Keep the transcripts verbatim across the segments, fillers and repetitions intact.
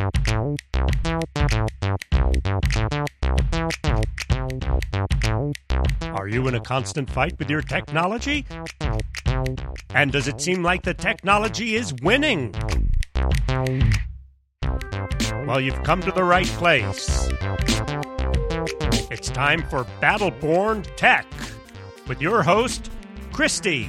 Are you in a constant fight with your technology? And does it seem like the technology is winning? Well, you've come to the right place. It's time for Battleborn Tech with your host, Christy.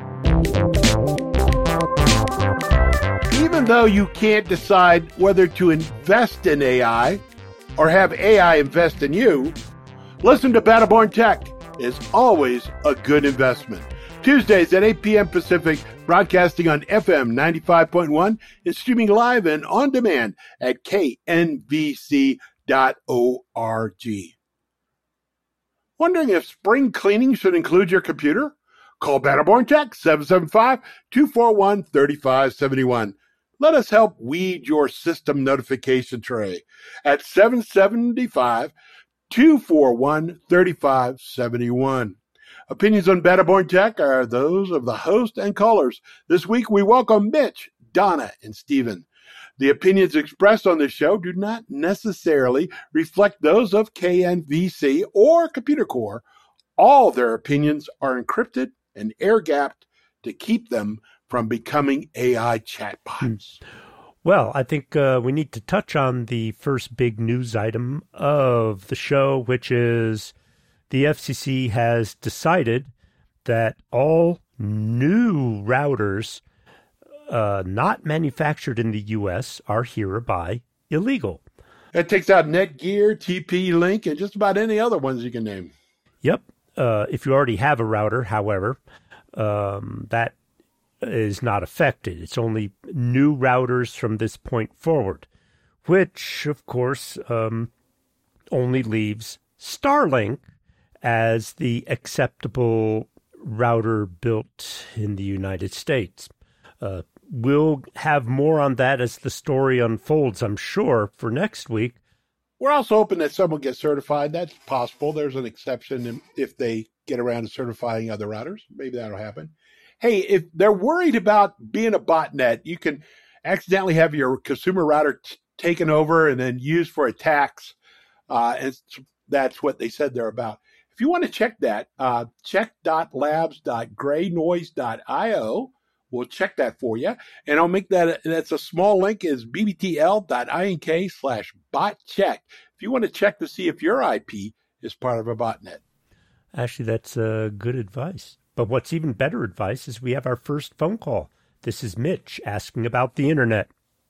Even though you can't decide whether to invest in A I or have A I invest in you, listen to Battleborn Tech is always a good investment. Tuesdays at eight p.m. Pacific, broadcasting on F M ninety-five point one and streaming live and on demand at K N V C dot org. Wondering if spring cleaning should include your computer? Call Battleborn Tech, seven seven five, two four one, three five seven one. Let us help weed your system notification tray at seven seven five, two four one, three five seven one. Opinions on Battleborn Tech are those of the host and callers. This week we welcome Mitch, Donna, and Stephen. The opinions expressed on this show do not necessarily reflect those of K N V C or Computer Core. All their opinions are encrypted and air-gapped to keep them from becoming A I chatbots. Well, I think uh, we need to touch on the first big news item of the show, which is the F C C has decided that all new routers uh, not manufactured in the U S are hereby illegal. That takes out Netgear, T P-Link, and just about any other ones you can name. Yep. Uh, if you already have a router, however, um, that is not affected. It's only new routers from this point forward, which, of course, um, only leaves Starlink as the acceptable router built in the United States. Uh, we'll have more on that as the story unfolds, I'm sure, for next week. We're also hoping that someone gets certified. That's possible. There's an exception if they get around to certifying other routers. Maybe that'll happen. Hey, if they're worried about being a botnet, you can accidentally have your consumer router t- taken over and then used for attacks. Uh, and that's what they said they're about. If you want to check that, uh, check dot labs dot gray noise dot io. We'll check that for you. And I'll make that, that's a small link, is bbtl.ink slash bot check. If you want to check to see if your I P is part of a botnet. Actually, that's uh, good advice. But what's even better advice is we have our first phone call. This is Mitch asking about the internet.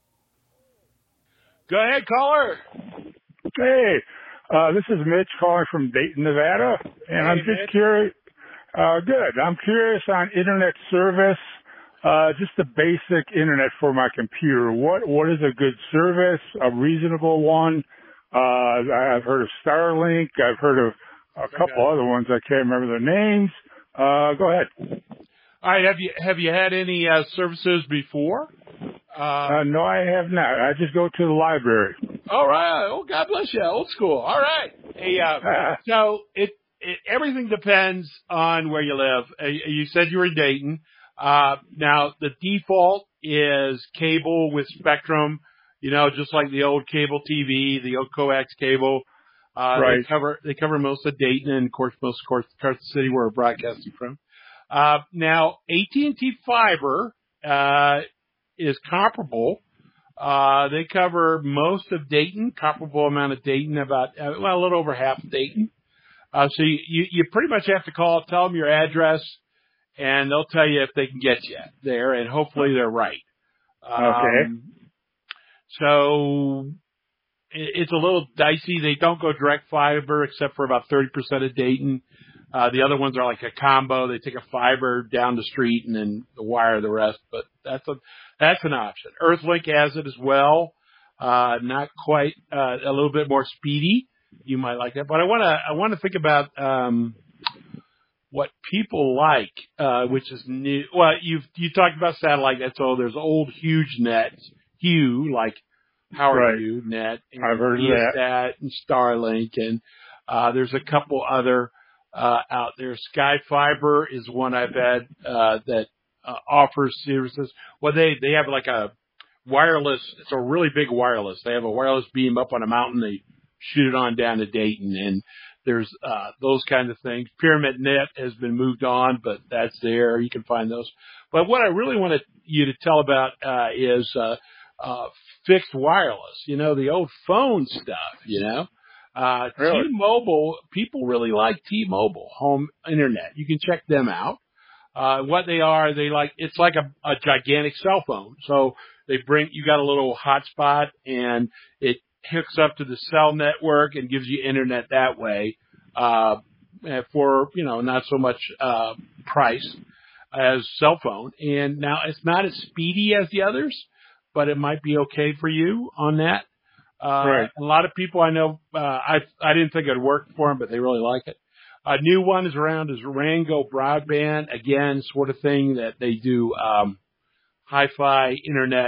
Go ahead, caller. Hey, uh, this is Mitch calling from Dayton, Nevada. And Hey, I'm just Mitch. curious. Uh, good. I'm curious on internet service. Uh, just the basic internet for my computer. What, what is a good service, a reasonable one? Uh, I've heard of Starlink. I've heard of a couple Okay. other ones. I can't remember their names. Uh, go ahead. All right. Have you have you had any uh, services before? Uh, Uh, no, I have not. I just go to the library. all right. Oh, God bless you. Old school. All right. Hey, uh, so it, it everything depends on where you live. Uh, you said you were in Dayton. Uh, now the default is cable with Spectrum. You know, just like the old cable T V, the old coax cable. Uh, Right. They cover they cover most of Dayton and, of course, most of course parts of the city where we're broadcasting from. Uh, now A T and T Fiber uh, is comparable. Uh, they cover most of Dayton, comparable amount of Dayton, about uh, well a little over half of Dayton. Uh, so you, you you pretty much have to call, tell them your address, and they'll tell you if they can get you there, and hopefully they're right. Okay. Um, so it's a little dicey. They don't go direct fiber except for about thirty percent of Dayton. Uh, the other ones are like a combo. They take a fiber down the street and then wire the rest, but that's a, that's an option. Earthlink has it as well. Uh, not quite, uh, a little bit more speedy. You might like that, but I want to, I want to think about, um, what people like, uh, which is new. Well, you've, you talked about satellite net. So there's old huge nets, Hugh, like Howard Right. Hughes net, and I've heard of that. Viasat and Starlink, and uh, there's a couple other uh, out there. Sky Fiber is one I've had uh, that uh, offers services. Well, they they have like a wireless. It's a really big wireless. They have a wireless beam up on a mountain. They shoot it on down to Dayton, and there's uh, those kind of things. Pyramid Net has been moved on, but that's there. You can find those. But what I really wanted you to tell about uh, is uh, uh, fixed wireless. You know, the old phone stuff. You know, uh, Really? T-Mobile. People really like T-Mobile home internet. You can check them out. Uh, what they are, they like, it's like a, a gigantic cell phone. So they bring, you got a little hotspot and it hooks up to the cell network and gives you internet that way, uh, for, you know, not so much, uh, price as cell phone. And now it's not as speedy as the others, but it might be okay for you on that. Uh, Right. a lot of people I know, uh, I, I didn't think it'd work for them, but they really like it. A new one is around is Rango Broadband. Again, sort of thing that they do, um, hi-fi internet,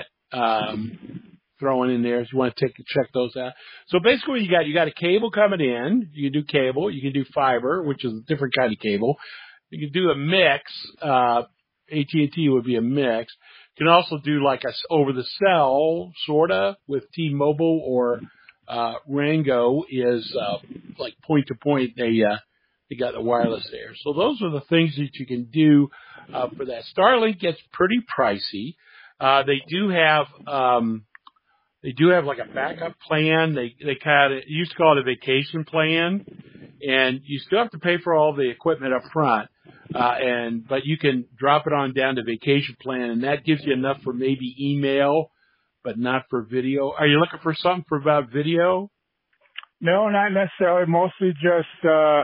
um, throwing in there if you want to take check those out. So basically you got, you got a cable coming in. You can do cable. You can do fiber, which is a different kind of cable. You can do a mix. Uh, A T and T would be a mix. You can also do like a over the cell, sorta, with T-Mobile or, uh, Rango is, uh, like point to point. They, uh, They got the wireless there. So those are the things that you can do uh, for that. Starlink gets pretty pricey. Uh, they do have um, they do have like a backup plan. They they kind of used to call it a vacation plan, and you still have to pay for all the equipment up front. Uh, and but you can drop it on down to vacation plan, and that gives you enough for maybe email, but not for video. Are you looking for something for about video? No, not necessarily. Mostly just uh,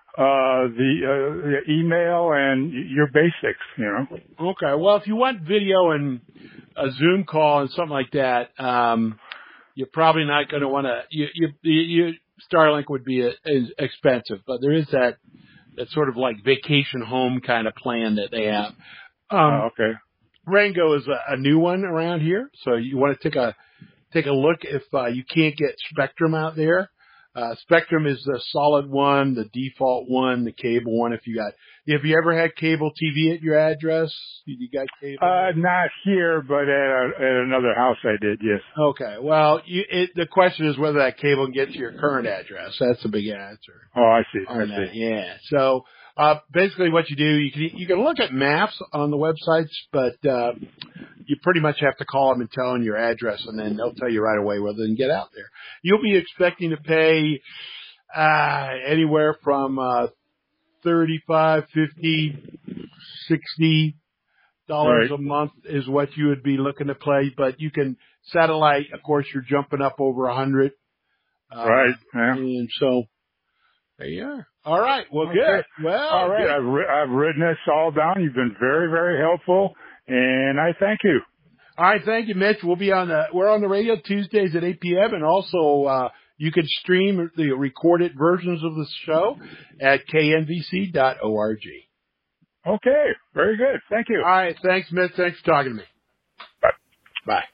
uh, the, uh, the email and your basics, you know. Okay. Well, if you want video and a Zoom call and something like that, um, you're probably not going to want to. You, you, you, Starlink would be a, is expensive, but there is that that sort of like vacation home kind of plan that they have. Um, Oh, okay. Rango is a, a new one around here, so you want to take a take a look if uh, you can't get Spectrum out there. Uh, Spectrum is the solid one, the default one, the cable one. If you got, have you ever had cable T V at your address? You got cable? Uh, not here, but at, a, at another house I did, yes. Okay. Well, you, it, the question is whether that cable can get to your current address. That's the big answer. Oh, I see. On I that. see. Yeah. So, uh, basically what you do, you can, you can look at maps on the websites, but, uh, you pretty much have to call them and tell them your address, and then they'll tell you right away whether they can get out there. You'll be expecting to pay, uh, anywhere from, uh, thirty-five, fifty, sixty dollars Right. a month is what you would be looking to pay, but you can satellite, of course, you're jumping up over a hundred. Uh, Right. Yeah. And so there you are. All right. Well, Okay. good. Well, All right. good. I've, ri- I've written this all down. You've been very, very helpful, and I thank you. All right. Thank you, Mitch. We'll be on the, we're on the radio Tuesdays at eight p.m. and also, uh, you can stream the recorded versions of the show at k n v c dot org. Okay. Very good. Thank you. All right. Thanks, Mitch. Thanks for talking to me. Bye. Bye.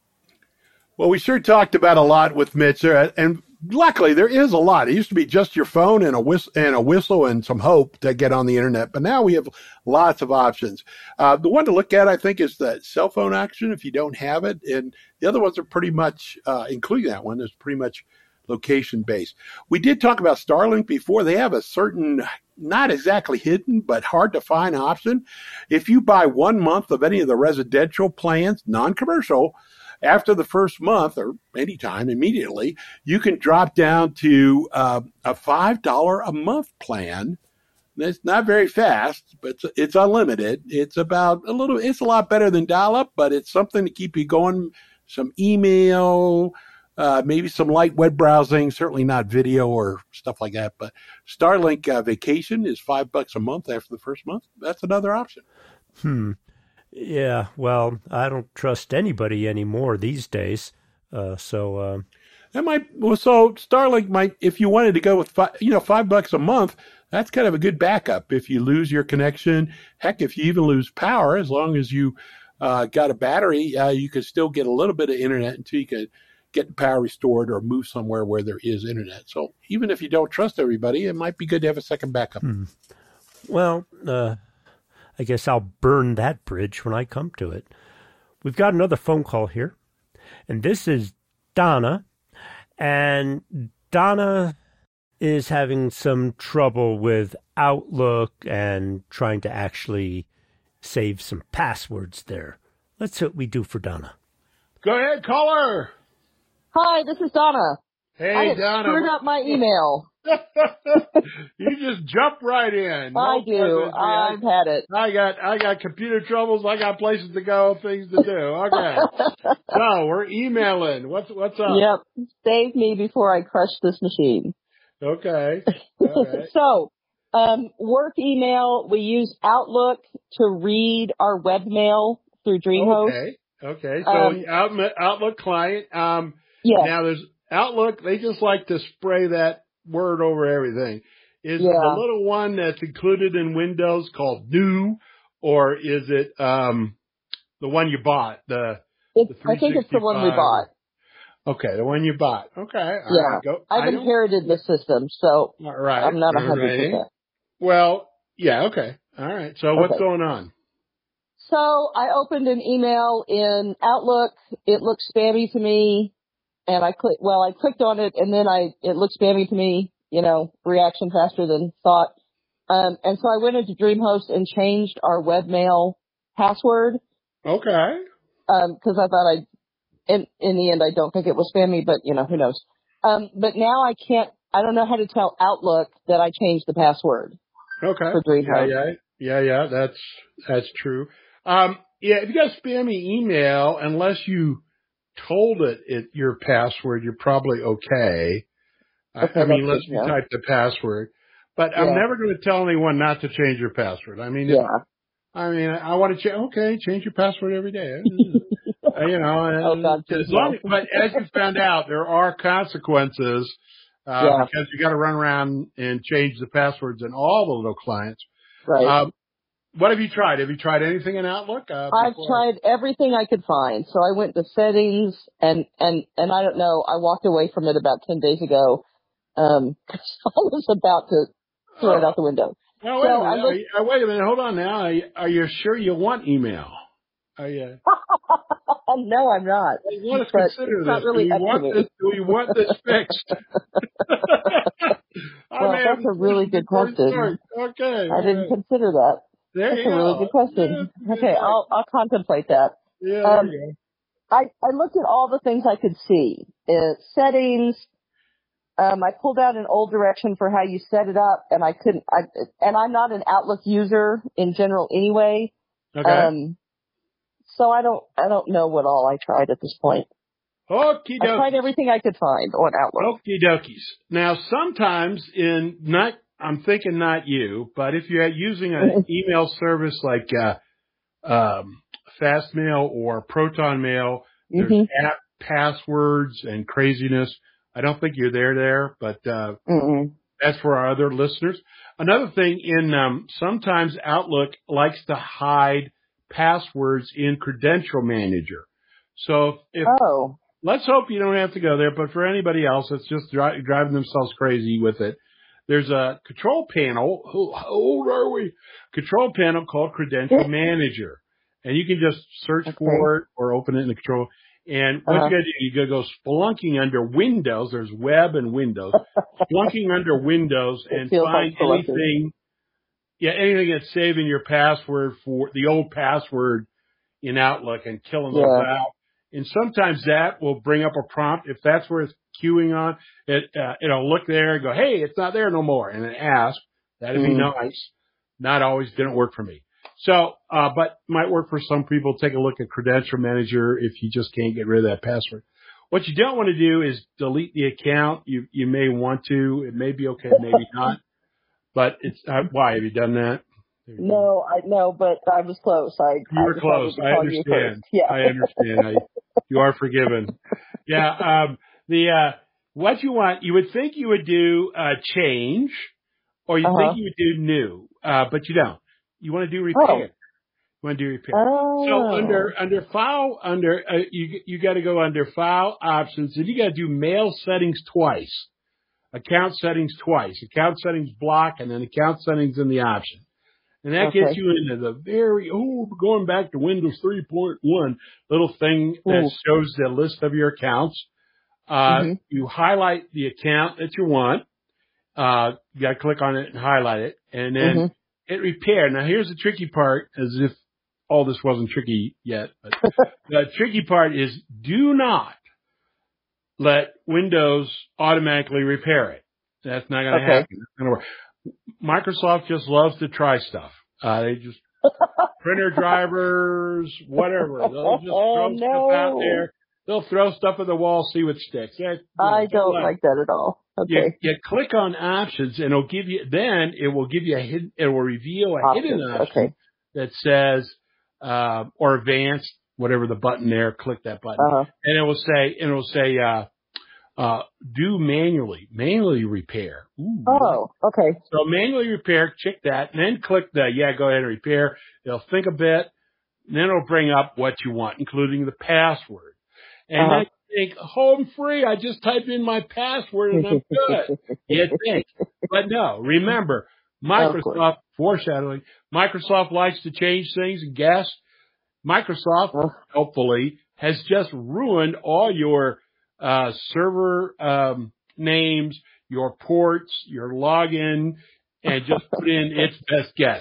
Well, we sure talked about a lot with Mitch there, and luckily there is a lot. It used to be just your phone and a whistle and a whistle and some hope to get on the internet, but now we have lots of options. Uh, the one to look at, I think, is the cell phone option if you don't have it, and the other ones are pretty much, uh, including that one, is pretty much location based. We did talk about Starlink before. They have a certain, not exactly hidden, but hard to find option. If you buy one month of any of the residential plans, non-commercial, after the first month or anytime immediately, you can drop down to uh, a five dollars a month plan. It's not very fast, but it's, it's unlimited. It's about a little, it's a lot better than dial-up, but it's something to keep you going. Some email, uh, maybe some light web browsing, certainly not video or stuff like that. But Starlink uh, Vacation is five bucks a month after the first month. That's another option. Hmm. Yeah, well, I don't trust anybody anymore these days. Uh, so, uh, that might, well, so Starlink might, if you wanted to go with five, you know, five bucks a month, that's kind of a good backup. If you lose your connection, heck, if you even lose power, as long as you uh, got a battery, uh, you could still get a little bit of internet until you could get the power restored or move somewhere where there is internet. So even if you don't trust everybody, it might be good to have a second backup. hmm. Well, uh, I guess I'll burn that bridge when I come to it. We've got another phone call here. And this is Donna. And Donna is having some trouble with Outlook and trying to actually save some passwords there. Let's see what we do for Donna. Go ahead, caller. Hi, this is Donna. Hey, I had Donna. screwed up my email. You just jump right in. I No do. questions. I've had it. I got I got computer troubles. I got places to go, things to do. Okay. So we're emailing. What's what's up? Yep. Save me before I crush this machine. Okay. All right. So, um, work email, we use Outlook to read our webmail through DreamHost. Okay. Okay. So Um, Out- Outlook client. Um, Yeah. Now there's Outlook. They just like to spray that word over everything. Is Yeah. the little one that's included in Windows called New, or is it um, the one you bought? The, It's, the I think it's the one we bought. Okay, the one you bought. Okay. All Yeah. right, go. I've I don't- inherited the system, so All right. I'm not a all hundred right. percent. Well, yeah. Okay. All right. So what's Okay. going on? So I opened an email in Outlook. It looked spammy to me, and I clicked. Well, I clicked on it, and then I it looked spammy to me. You know, reaction faster than thought. Um, and so I went into DreamHost and changed our webmail password Okay. because I thought I. In in the end, I don't think it was spammy, but you know, who knows? Um, but now I can't. I don't know how to tell Outlook that I changed the password Okay. for DreamHost. Yeah, yeah, yeah, yeah. That's that's true. Um, yeah, if you got a spammy email, unless you told it, it your password, you're probably okay. I, Okay, I mean, that's unless good, you yeah. type the password. But I'm Yeah. never going to tell anyone not to change your password. I mean, if, Yeah. I mean, I want to change. Okay, change your password every day. Uh, you know, and Oh, God, as please long, no. but as you found out, there are consequences uh, Yeah. because you got to run around and change the passwords in all the little clients. Right. Um, what have you tried? Have you tried anything in Outlook? Uh, I've before? tried everything I could find. So I went to settings and, and, and I don't know, I walked away from it about ten days ago. Um, 'cause I was about to throw it out the window. Now, wait so a minute. I Are looked- you, uh, wait a minute. Hold on now. Are you, are you sure you want email? Are you, no, I'm not. let us But consider it's this. not really do, we up to want me. this do we want this fixed? I Well, may that's have a really good before we question. start. Okay. I all didn't right. consider that. There That's you a really go. good question. Yeah, Okay, I'll, I'll contemplate that. yeah, there Um, you I, I looked at all the things I could see. Uh, settings. Um, I pulled out an old direction for how you set it up, and I couldn't. I, and I'm not an Outlook user in general anyway. go. Okay. Um, so I don't. I don't know what all I tried at this point. Okie I tried dokie. everything I could find on Outlook. Okie dokies. Now, sometimes in not, I'm thinking not you, but if you're using an email service like uh, um, Fastmail or Proton Mail, there's Mm-hmm. app passwords and craziness. I don't think you're there there, but uh, Mm-mm. that's for our other listeners. Another thing in um, sometimes Outlook likes to hide passwords in Credential Manager. So if Oh. let's hope you don't have to go there, but for anybody else that's just dri- driving themselves crazy with it, there's a control panel. How how old are we? Control panel called Credential Manager. And you can just search Okay. for it or open it in the control. And what Uh-huh. you got to do, you got to go spelunking under Windows. There's web and Windows. Spelunking under Windows It and feels find like selective. anything, yeah, anything that's saving your password for the old password in Outlook and killing those Yeah. out. And sometimes that will bring up a prompt. If that's where it's queuing on, it, uh, it'll look there and go, hey, it's not there no more. And then ask. That'd be Mm. nice. Not always didn't work for me. So, uh, but might work for some people. Take a look at Credential Manager if you just can't get rid of that password. What you don't want to do is delete the account. You, you may want to. It may be okay, maybe not. But it's, uh, why? Have you done that? No, I no, but I was close. I You were I close. decided to I call you understand. first. Yeah. I understand. I, you are forgiven. Yeah. Um, the, uh, what you want, you would think you would do, uh, change or you Uh-huh. think you would do new, uh, but you don't. You want to do repair. Oh. You want to do repair. Oh. So under, under file, under, uh, you, you got to go under file options and you got to do mail settings twice, account settings twice, account settings block and then account settings in the option. And that Okay. gets you into the very, oh, we're going back to Windows three point one little thing that Ooh. shows the list of your accounts. Uh, Mhm. you highlight the account that you want. Uh, you got to click on it and highlight it, and then Mhm. hit repair. Now, here's the tricky part, as if all this wasn't tricky yet. But the tricky part is do not let Windows automatically repair it. That's not going to Okay. happen. It's going to work. Microsoft just loves to try stuff. Uh, they just printer drivers, whatever. They'll just throw Oh, stuff out no. there. They'll throw stuff at the wall, see what sticks. That, you know, I don't let- like that at all. You, Okay. you click on options, and it'll give you. Then it will give you a hidden. It will reveal a hidden Options. option Okay. that says uh, or advanced, whatever the button there. Click that button, Uh-huh. and it will say. And it will say uh, uh, do manually, manually repair. Ooh, Oh, okay. so manually repair, check that, and then click the, yeah, go ahead and repair. It'll think a bit, and then it'll bring up what you want, including the password. And Uh-huh. then you think, home free, I just type in my password and I'm good. You think. But no, remember, Microsoft, foreshadowing, Microsoft likes to change things, and guess, Microsoft, Oh. hopefully, has just ruined all your uh, server um, names, your ports, your login, and just put in its best guess.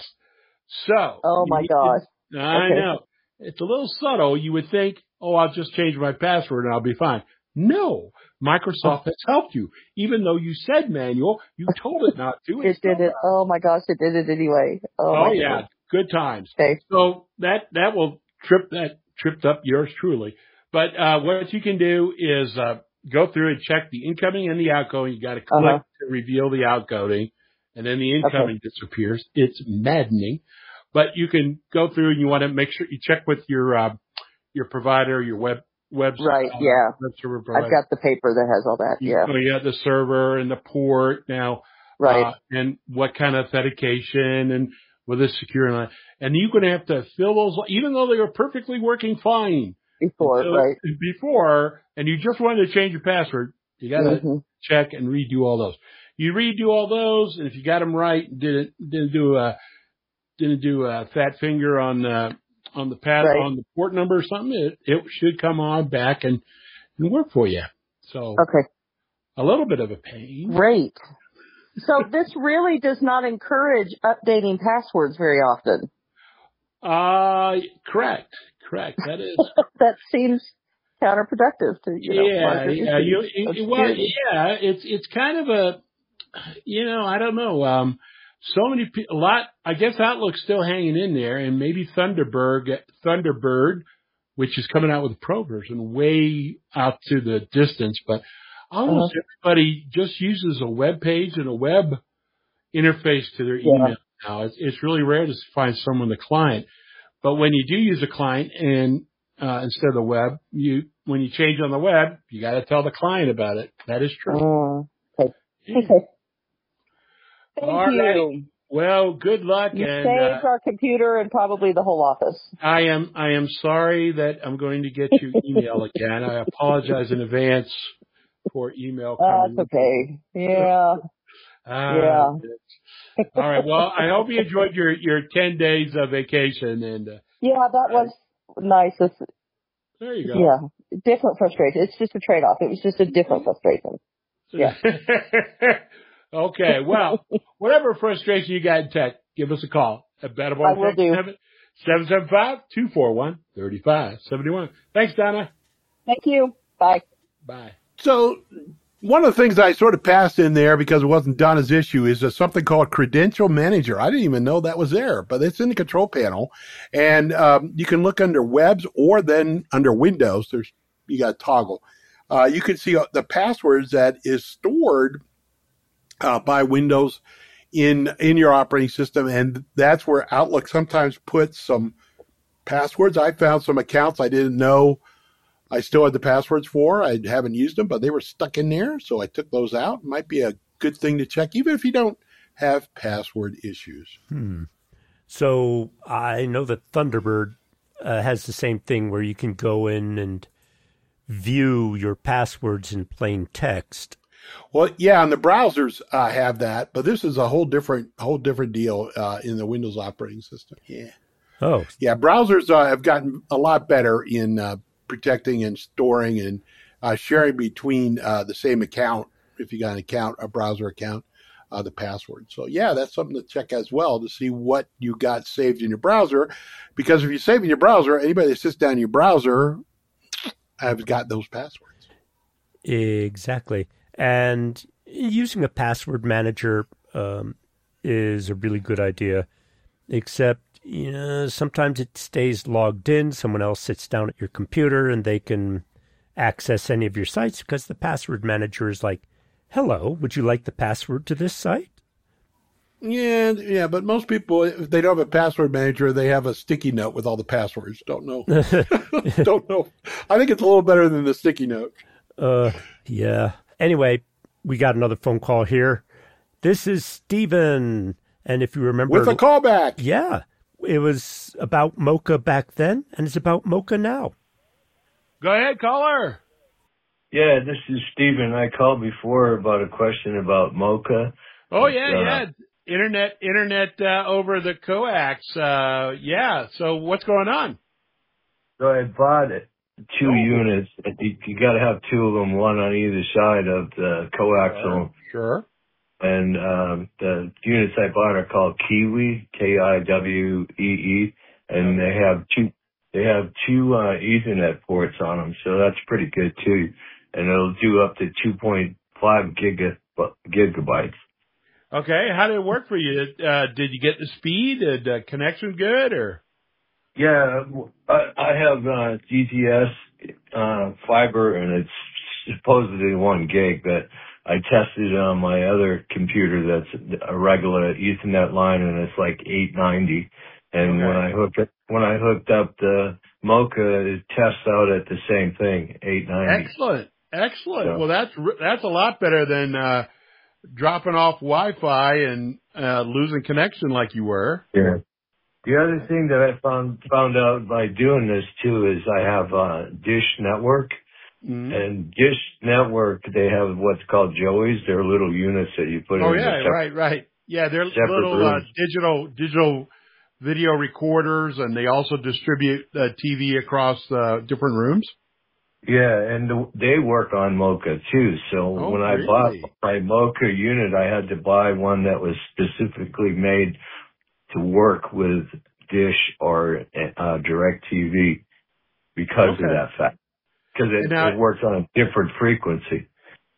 So, Oh my you- gosh. I Okay. know. It's a little subtle. You would think, oh, I'll just change my password and I'll be fine. No, Microsoft has helped you. Even though you said manual, you told it not to. It did it. Oh my gosh, it did it anyway. Oh, Oh my yeah, goodness. good times. Okay. So that that will trip that tripped up yours truly. But uh, what you can do is uh, go through and check the incoming and the outgoing. You got to click Uh-huh. to reveal the outgoing, and then the incoming disappears. It's maddening. But you can go through and you want to make sure you check with your uh, your provider, your web web Right, uh, yeah. web server provider. I've got the paper that has all that. You- Yeah. oh, you got the server and the port now. Right. Uh, and what kind of authentication and whether it's secure or not. And you're going to have to fill those, even though they were perfectly working fine Before, until- right. before, and you just wanted to change your password, you got to Mhm. check and redo all those. You redo all those, and if you got them right, didn't didn't do a didn't do a fat finger on uh, on the pad Right. on the port number or something, it, it should come on back and, and work for you. So Okay. a little bit of a pain. Great. So this really does not encourage updating passwords very often. Uh, correct, correct. That is. That seems counterproductive to, you know, yeah, larger yeah. You, issues of you, well, security. yeah. It's it's kind of a, you know, I don't know. Um, so many pe- a lot. I guess Outlook's still hanging in there, and maybe Thunderbird, Thunderbird, which is coming out with a pro version, way out to the distance. But almost Uh-huh. everybody just uses a web page and a web interface to their Yeah. email now. It's it's really rare to find someone the client. But when you do use a client and uh, instead of the web, you when you change on the web, you got to tell the client about it. That is true. Oh, okay. Yeah. Okay. Thank All you. right. Well, good luck, You and saved uh, our computer and probably the whole office. I am I am sorry that I'm going to get you email again. I apologize in advance for email That's coming. okay. Yeah. Ah, Yeah. all right. Well, I hope you enjoyed your your ten days of vacation, and uh, Yeah, that was nice. It's, there you go. yeah. Different frustration. It's just a trade-off. It was just a different frustration. Yeah. Okay. Well, whatever frustration you got in tech, give us a call at I will do. seven seven five, two four one, three five seven one. Thanks, Donna. Thank you. Bye. Bye. So one of the things I sort of passed in there because it wasn't Donna's issue is uh, something called Credential Manager. I didn't even know that was there, but it's in the control panel. And um, you can look under webs or then under Windows. There's you got to toggle. Uh, you can see the passwords that is stored uh, by Windows in in your operating system. And that's where Outlook sometimes puts some passwords. I found some accounts I didn't know I still had the passwords for. I haven't used them, but they were stuck in there, so I took those out. Might be a good thing to check, even if you don't have password issues. Hmm. So I know that Thunderbird uh, has the same thing where you can go in and view your passwords in plain text. Well, yeah, and the browsers uh, have that, but this is a whole different, whole different deal uh, in the Windows operating system. Yeah. Oh, yeah. Browsers uh, have gotten a lot better in uh, protecting and storing and uh, sharing between uh, the same account. If you got an account, a browser account, uh, the password. So yeah, that's something to check as well to see what you got saved in your browser. Because if you save in your browser, anybody that sits down in your browser has got those passwords. Exactly. And using a password manager um, is a really good idea, except, you know, sometimes it stays logged in. Someone else sits down at your computer and they can access any of your sites because the password manager is like, hello, would you like the password to this site? Yeah, yeah, but most people, if they don't have a password manager, they have a sticky note with all the passwords. Don't know. Don't know. I think it's a little better than the sticky note. Uh, yeah. Anyway, we got another phone call here. This is Stephen. And if you remember... With a callback. Yeah. It was about Mocha back then, and it's about Mocha now. Go ahead, caller. Yeah, this is Stephen. I called before about a question about Mocha. Oh, yeah, uh, yeah. Internet, internet uh, over the coax. Uh, yeah. So what's going on? So I bought it. Two oh. units. You, you got to have two of them, one on either side of the coaxial. Sure. And um, the units I bought are called Kiwi, K I W E E, and they have two. They have two uh, Ethernet ports on them, so that's pretty good too. And it'll do up to two point five giga, gigabytes. Okay, how did it work for you? Uh, did you get the speed? Did the connection good, or? Yeah, I, I have uh, G T S uh, fiber, and it's supposedly one gig, but I tested it on my other computer that's a regular Ethernet line, and it's like eight ninety. And okay. when I hooked it, when I hooked up the Mocha, it tests out at the same thing, eight ninety. Excellent, excellent. So, well, that's that's a lot better than uh, dropping off Wi-Fi and uh, losing connection like you were. Yeah. The other thing that I found found out by doing this too is I have uh, Dish Network, mm-hmm. and Dish Network, they have what's called Joeys. They're little units that you put oh, in. Oh yeah, the right, right. Yeah, they're little uh, digital digital video recorders, and they also distribute uh, T V across uh, different rooms. Yeah, and the, they work on Mocha too. So oh, when I really? bought my Mocha unit, I had to buy one that was specifically made to work with Dish or uh, DirecTV because okay. of that fact. Because it, now, it works on a different frequency.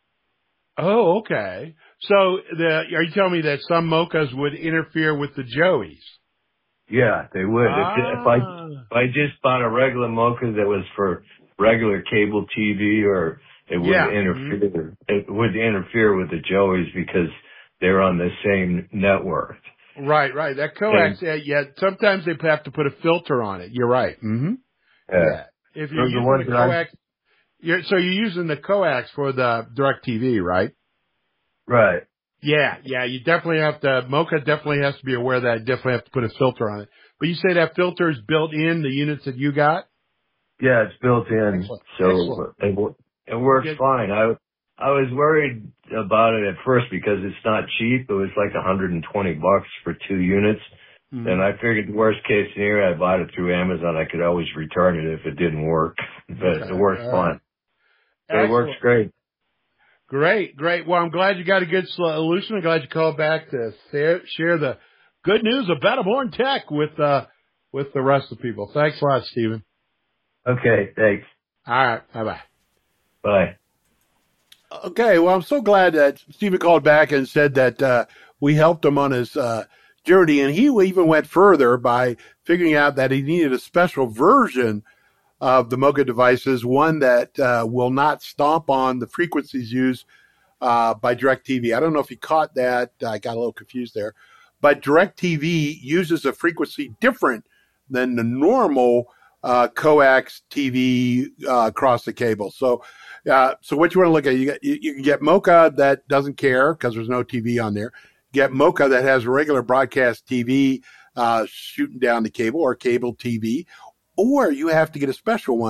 Oh, okay. So the, are you telling me that some Mochas would interfere with the Joeys? Yeah, they would. Ah. If, if I if I just bought a regular Mocha that was for regular cable T V, or it would yeah. interfere, mm-hmm. it would interfere with the Joeys because they're on the same network. Right, right. That coax, yeah, yeah. Sometimes they have to put a filter on it. You're right. Mm-hmm. Yeah. yeah. If you're Those using the, the coax, you're, so you're using the coax for the DirecTV, right? Right. Yeah, yeah. You definitely have to. Mocha definitely has to be aware that I definitely have to put a filter on it. But you say that filter is built in the units that you got? Yeah, it's built in, Excellent. so Excellent. it, it works Good. fine. I I was worried about it at first because it's not cheap. It was like one hundred twenty bucks for two units. Mm-hmm. And I figured the worst case scenario, I bought it through Amazon. I could always return it if it didn't work. But okay. it works All fine. Right. So it works great. Great, great. Well, I'm glad you got a good solution. I'm glad you called back to share the good news of Battleborn Tech with uh with the rest of the people. Thanks a lot, Stephen. Okay, thanks. All right, bye-bye. Bye. Okay, well, I'm so glad that Stephen called back and said that uh, we helped him on his uh, journey, and he even went further by figuring out that he needed a special version of the Mocha devices, one that uh, will not stomp on the frequencies used uh, by DirecTV. I don't know if he caught that. I got a little confused there. But DirecTV uses a frequency different than the normal uh, coax T V uh, across the cable. So uh, so what you want to look at, you, get, you, you can get Mocha that doesn't care because there's no T V on there. Get Mocha that has regular broadcast T V uh, shooting down the cable, or cable T V. Or you have to get a special one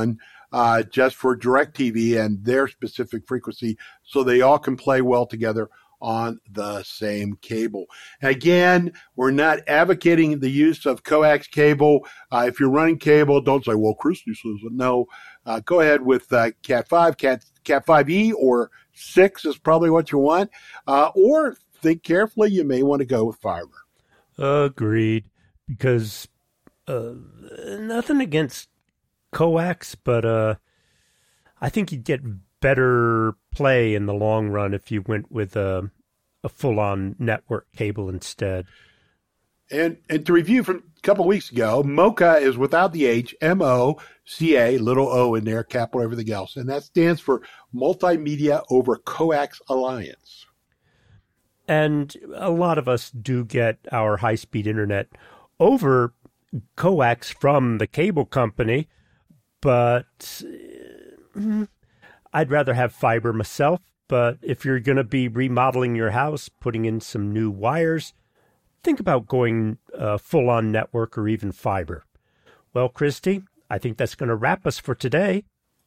uh, just for DirecTV and their specific frequency, so they all can play well together on the same cable. Again, we're not advocating the use of coax cable. Uh, if you're running cable, don't say, well, Christy says it. No, uh, go ahead with uh, Cat five, Cat, Cat five E, or six is probably what you want. Uh, or think carefully, you may want to go with fiber. Agreed. Because uh, nothing against coax, but uh, I think you'd get better play in the long run if you went with a, a full-on network cable instead. And and to review from a couple of weeks ago, MoCA is without the H, M O C A, little O in there, capital everything else. And that stands for Multimedia Over Coax Alliance. And a lot of us do get our high-speed internet over coax from the cable company, but uh, I'd rather have fiber myself. But if you're going to be remodeling your house, putting in some new wires, think about going uh, full-on network or even fiber. Well, Christy, I think that's going to wrap us for today.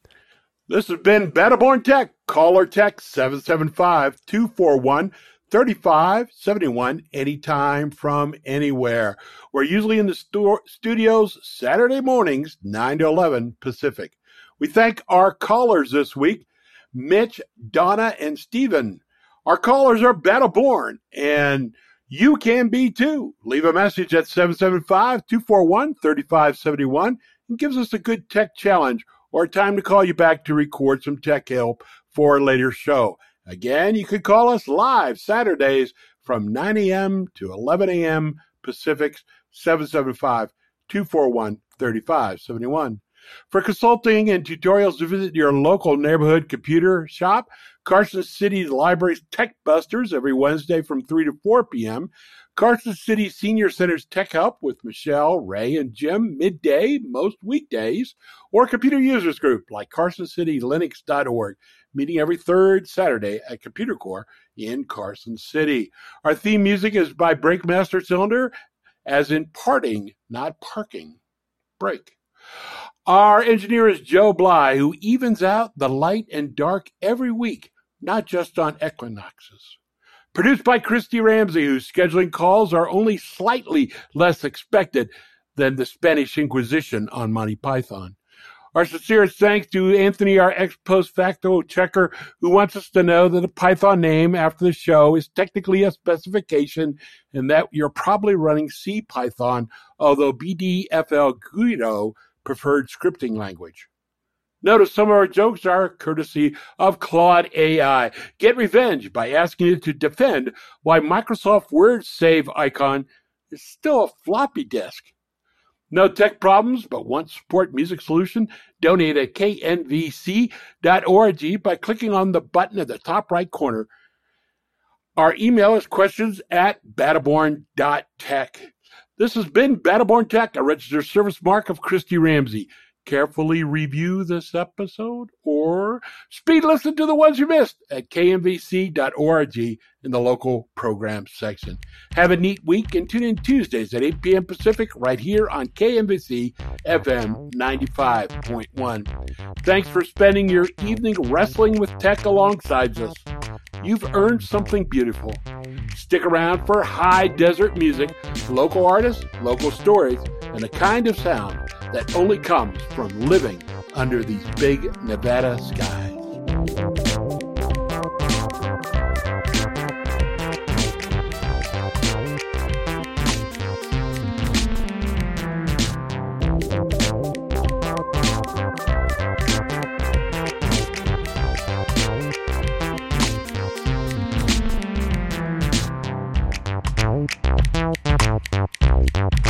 This has been Battleborn Tech. Call or text seven seven five, two four one, three five seven one anytime from anywhere. We're usually in the stu- studios Saturday mornings, nine to eleven Pacific. We thank our callers this week, Mitch, Donna, and Stephen. Our callers are Battleborn, and you can be too. Leave a message at seven seven five, two four one, three five seven one and gives us a good tech challenge or a time to call you back to record some tech help for a later show. Again, you could call us live Saturdays from nine a.m. to eleven a.m. Pacific, seven seven five, two four one, three five seven one. For consulting and tutorials, to visit your local neighborhood computer shop, Carson City Library's Tech Busters every Wednesday from three to four p.m., Carson City Senior Center's Tech Help with Michelle, Ray, and Jim midday most weekdays, or Computer Users Group like carson city linux dot org, meeting every third Saturday at Computer Core in Carson City. Our theme music is by Breakmaster Cylinder, as in parting, not parking. Break. Our engineer is Joe Bly, who evens out the light and dark every week, not just on equinoxes. Produced by Christy Ramsey, whose scheduling calls are only slightly less expected than the Spanish Inquisition on Monty Python. Our sincerest thanks to Anthony, our ex post facto checker, who wants us to know that a Python name after the show is technically a specification and that you're probably running C Python, although B D F L Guido preferred scripting language. Notice some of our jokes are courtesy of Claude A I. Get revenge by asking it to defend why Microsoft Word save icon is still a floppy disk. No tech problems, but want support music solution? Donate at K N V C dot org by clicking on the button at the top right corner. Our email is questions at battleborn dot tech. This has been Battleborn Tech, a registered service mark of Christy Ramsey. Carefully review this episode or speed listen to the ones you missed at K M V C dot org in the local program section. Have a neat week and tune in Tuesdays at eight p.m. Pacific right here on K M V C F M ninety-five point one. Thanks for spending your evening wrestling with tech alongside us. You've earned something beautiful. Stick around for high desert music, local artists, local stories, and the kind of sound that only comes from living under these big Nevada skies.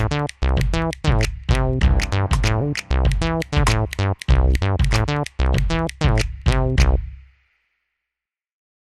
Thank you.